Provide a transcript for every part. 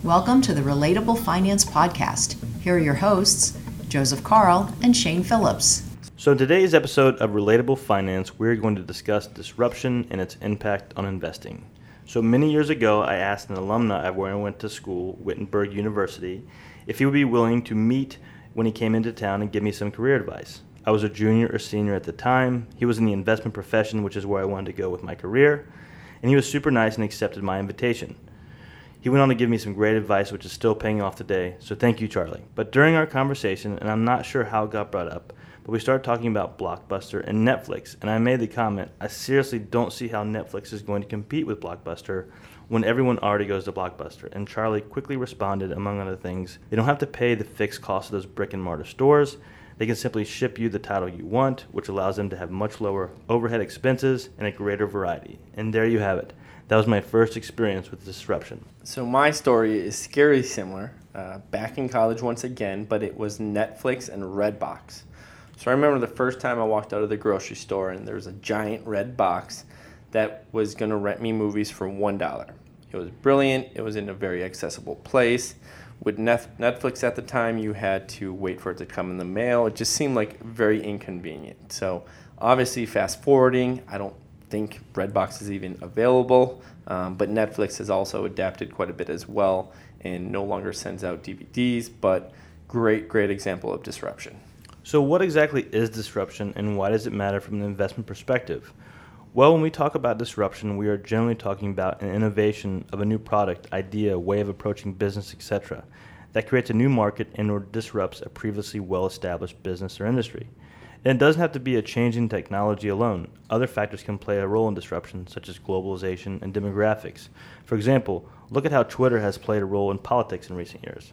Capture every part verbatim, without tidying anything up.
Welcome to the Relatable Finance Podcast. Here are your hosts, Joseph Carl and Shane Phillips. So in today's episode of Relatable Finance, we're going to discuss disruption and its impact on investing. So many years ago, I asked an alumni of where I went to school, Wittenberg University, if he would be willing to meet when he came into town and give me some career advice. I was a junior or senior at the time. He was in the investment profession, which is where I wanted to go with my career, and he was super nice and accepted my invitation. He went on to give me some great advice, which is still paying off today, so thank you, Charlie. But during our conversation, and I'm not sure how it got brought up, but we started talking about Blockbuster and Netflix, and I made the comment, I seriously don't see how Netflix is going to compete with Blockbuster when everyone already goes to Blockbuster. And Charlie quickly responded, among other things, they don't have to pay the fixed cost of those brick and mortar stores. They can simply ship you the title you want, which allows them to have much lower overhead expenses and a greater variety. And there you have it. That was my first experience with disruption. So my story is scarily similar. Uh, back in college once again, but it was Netflix and Redbox. So I remember the first time I walked out of the grocery store and there was a giant red box that was going to rent me movies for one dollar. It was brilliant. It was in a very accessible place. With Netflix at the time, you had to wait for it to come in the mail. It just seemed like very inconvenient. So obviously fast forwarding, I don't think Redbox is even available, um, but Netflix has also adapted quite a bit as well and no longer sends out D V Ds, but great, great example of disruption. So what exactly is disruption and why does it matter from an investment perspective? Well, when we talk about disruption, we are generally talking about an innovation of a new product, idea, way of approaching business, et cetera, that creates a new market and or disrupts a previously well-established business or industry. And it doesn't have to be a change in technology alone. Other factors can play a role in disruption, such as globalization and demographics. For example, look at how Twitter has played a role in politics in recent years.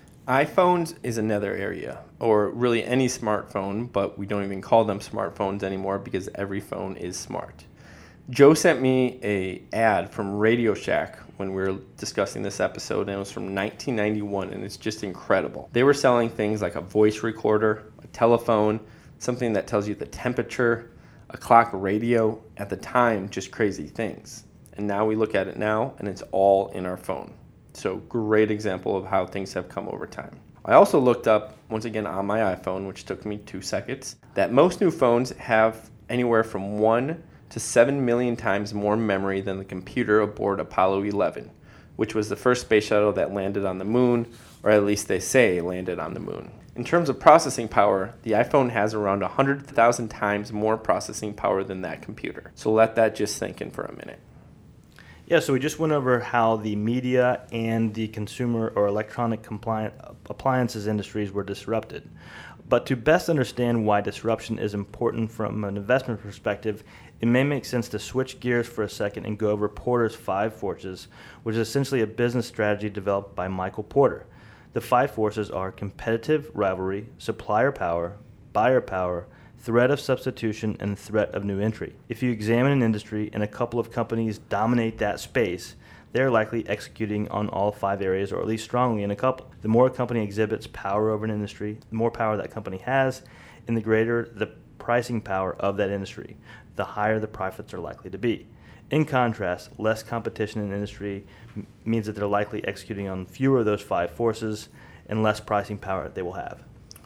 iPhones is another area, or really any smartphone, but we don't even call them smartphones anymore because every phone is smart. Joe sent me a ad from Radio Shack when we were discussing this episode, and it was from nineteen ninety-one, and it's just incredible. They were selling things like a voice recorder, a telephone, something that tells you the temperature, a clock radio. At the time, just crazy things. And now we look at it now, and it's all in our phone. So great example of how things have come over time. I also looked up, once again on my iPhone, which took me two seconds, that most new phones have anywhere from one to seven million times more memory than the computer aboard Apollo eleven, which was the first space shuttle that landed on the moon, or at least they say landed on the moon. In terms of processing power, the iPhone has around one hundred thousand times more processing power than that computer. So let that just sink in for a minute. Yeah, so we just went over how the media and the consumer or electronic compliant appliances industries were disrupted. But to best understand why disruption is important from an investment perspective, it may make sense to switch gears for a second and go over Porter's five forces, which is essentially a business strategy developed by Michael Porter. The five forces are competitive rivalry, supplier power, buyer power, threat of substitution, and threat of new entry. If you examine an industry and a couple of companies dominate that space, they're likely executing on all five areas, or at least strongly in a couple. The more a company exhibits power over an industry, the more power that company has, and the greater the pricing power of that industry, the higher the profits are likely to be. In contrast, less competition in the industry m- means that they're likely executing on fewer of those five forces and less pricing power they will have.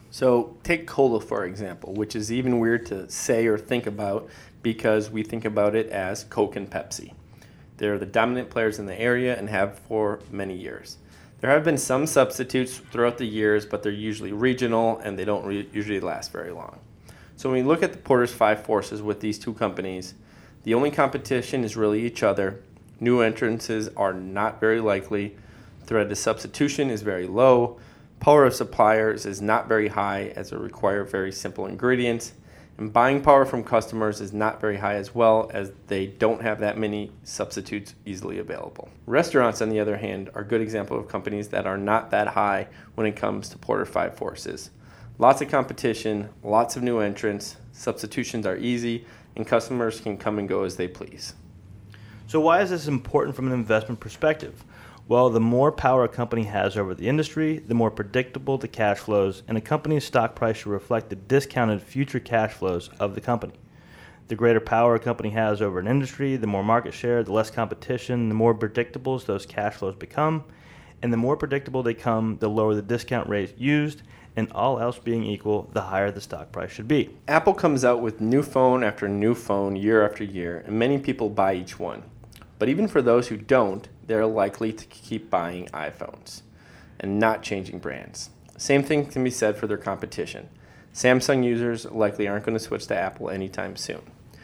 So take cola, for example, which is even weird to say or think about because we think about it as Coke and Pepsi. They're the dominant players in the area and have for many years. There have been some substitutes throughout the years, but they're usually regional and they don't re- usually last very long. So when we look at the Porter's five forces with these two companies, the only competition is really each other. New entrances are not very likely. Threat of substitution is very low. Power of suppliers is not very high as it requires very simple ingredients. And buying power from customers is not very high as well as they don't have that many substitutes easily available. Restaurants, on the other hand, are a good example of companies that are not that high when it comes to Porter five forces. Lots of competition, lots of new entrants, substitutions are easy, and customers can come and go as they please. So why is this important from an investment perspective? Well, the more power a company has over the industry, the more predictable the cash flows, and a company's stock price should reflect the discounted future cash flows of the company. The greater power a company has over an industry, the more market share, the less competition, the more predictable those cash flows become, and the more predictable they come, the lower the discount rate used, and all else being equal, the higher the stock price should be. Apple comes out with new phone after new phone year after year, and many people buy each one. But even for those who don't, they're likely to keep buying iPhones and not changing brands. Same thing can be said for their competition. Samsung users likely aren't going to switch to Apple anytime soon.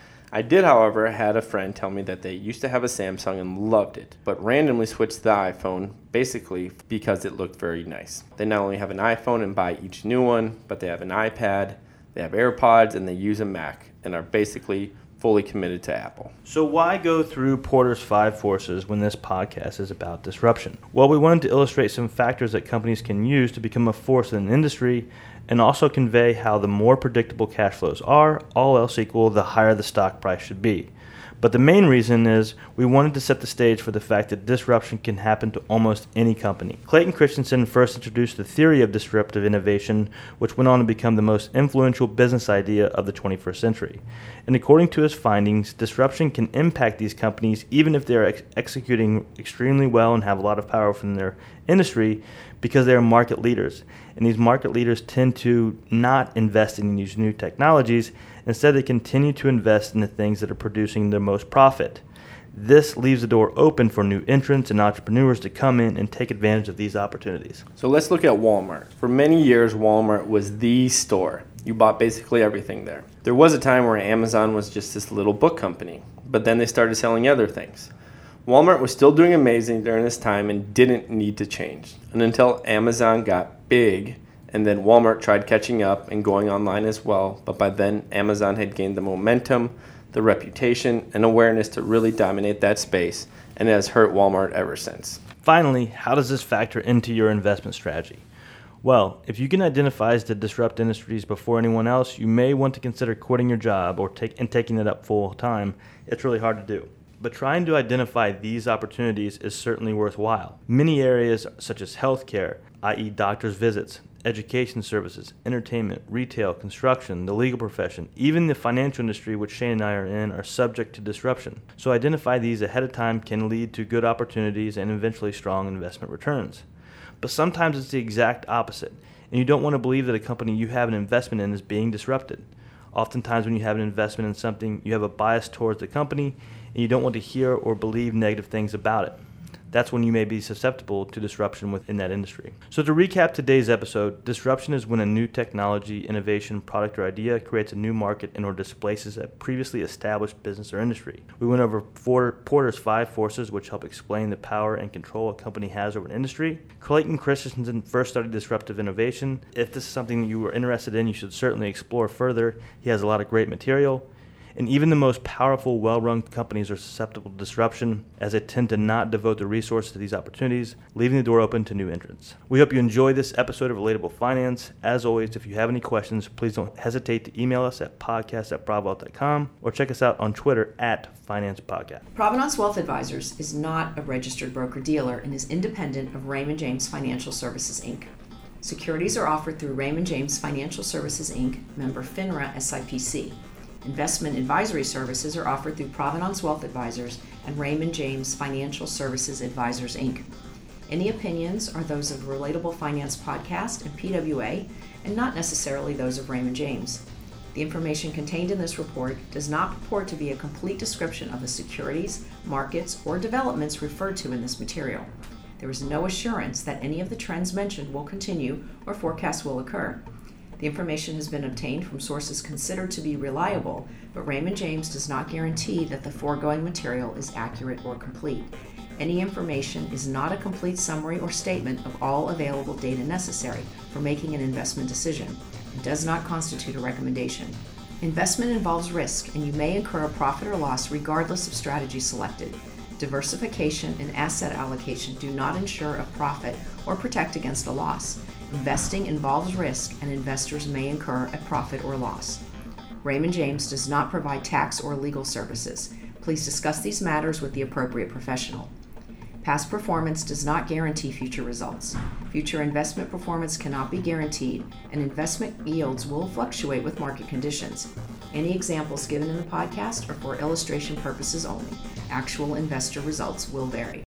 I did, however, had a friend tell me that they used to have a Samsung and loved it, but randomly switched to the iPhone basically because it looked very nice. They not only have an iPhone and buy each new one, but they have an iPad, they have AirPods, and they use a Mac, and are basically fully committed to Apple. So why go through Porter's five forces when this podcast is about disruption? Well, we wanted to illustrate some factors that companies can use to become a force in an industry, and also convey how the more predictable cash flows are, all else equal, the higher the stock price should be. But the main reason is we wanted to set the stage for the fact that disruption can happen to almost any company. Clayton Christensen first introduced the theory of disruptive innovation, which went on to become the most influential business idea of the twenty-first century. And according to his findings, disruption can impact these companies even if they are ex- executing extremely well and have a lot of power within their industry, because they are market leaders. And these market leaders tend to not invest in these new technologies. Instead, they continue to invest in the things that are producing the most profit. This leaves the door open for new entrants and entrepreneurs to come in and take advantage of these opportunities. So let's look at Walmart. For many years, Walmart was the store. You bought basically everything there. There was a time where Amazon was just this little book company, but then they started selling other things. Walmart was still doing amazing during this time and didn't need to change. And until Amazon got big, and then Walmart tried catching up and going online as well, but by then Amazon had gained the momentum, the reputation, and awareness to really dominate that space, and it has hurt Walmart ever since. Finally, how does this factor into your investment strategy? Well, if you can identify as to disrupt industries before anyone else, you may want to consider quitting your job or take, and taking it up full time. It's really hard to do. But trying to identify these opportunities is certainly worthwhile. Many areas such as healthcare, that is doctor's visits, education services, entertainment, retail, construction, the legal profession, even the financial industry, which Shane and I are in, are subject to disruption. So identify these ahead of time can lead to good opportunities and eventually strong investment returns. But sometimes it's the exact opposite, and you don't want to believe that a company you have an investment in is being disrupted. Oftentimes when you have an investment in something, you have a bias towards the company, and you don't want to hear or believe negative things about it. That's when you may be susceptible to disruption within that industry. So to recap today's episode, disruption is when a new technology, innovation, product, or idea creates a new market and or displaces a previously established business or industry. We went over Porter's five forces, which help explain the power and control a company has over an industry. Clayton Christensen first studied disruptive innovation. If this is something you are interested in, you should certainly explore further. He has a lot of great material. And even the most powerful, well-run companies are susceptible to disruption, as they tend to not devote the resources to these opportunities, leaving the door open to new entrants. We hope you enjoy this episode of Relatable Finance. As always, if you have any questions, please don't hesitate to email us at podcast at bravo dot com or check us out on Twitter at Finance Podcast. Provenance Wealth Advisors is not a registered broker-dealer and is independent of Raymond James Financial Services, Incorporated. Securities are offered through Raymond James Financial Services, Incorporated, member FINRA S I P C. Investment advisory services are offered through Provenance Wealth Advisors and Raymond James Financial Services Advisors, Incorporated. Any opinions are those of Relatable Finance Podcast and P W A, and not necessarily those of Raymond James. The information contained in this report does not purport to be a complete description of the securities, markets, or developments referred to in this material. There is no assurance that any of the trends mentioned will continue or forecasts will occur. The information has been obtained from sources considered to be reliable, but Raymond James does not guarantee that the foregoing material is accurate or complete. Any information is not a complete summary or statement of all available data necessary for making an investment decision and does not constitute a recommendation. Investment involves risk, and you may incur a profit or loss regardless of strategy selected. Diversification and asset allocation do not ensure a profit or protect against a loss. Investing involves risk, and investors may incur a profit or loss. Raymond James does not provide tax or legal services. Please discuss these matters with the appropriate professional. Past performance does not guarantee future results. Future investment performance cannot be guaranteed, and investment yields will fluctuate with market conditions. Any examples given in the podcast are for illustration purposes only. Actual investor results will vary.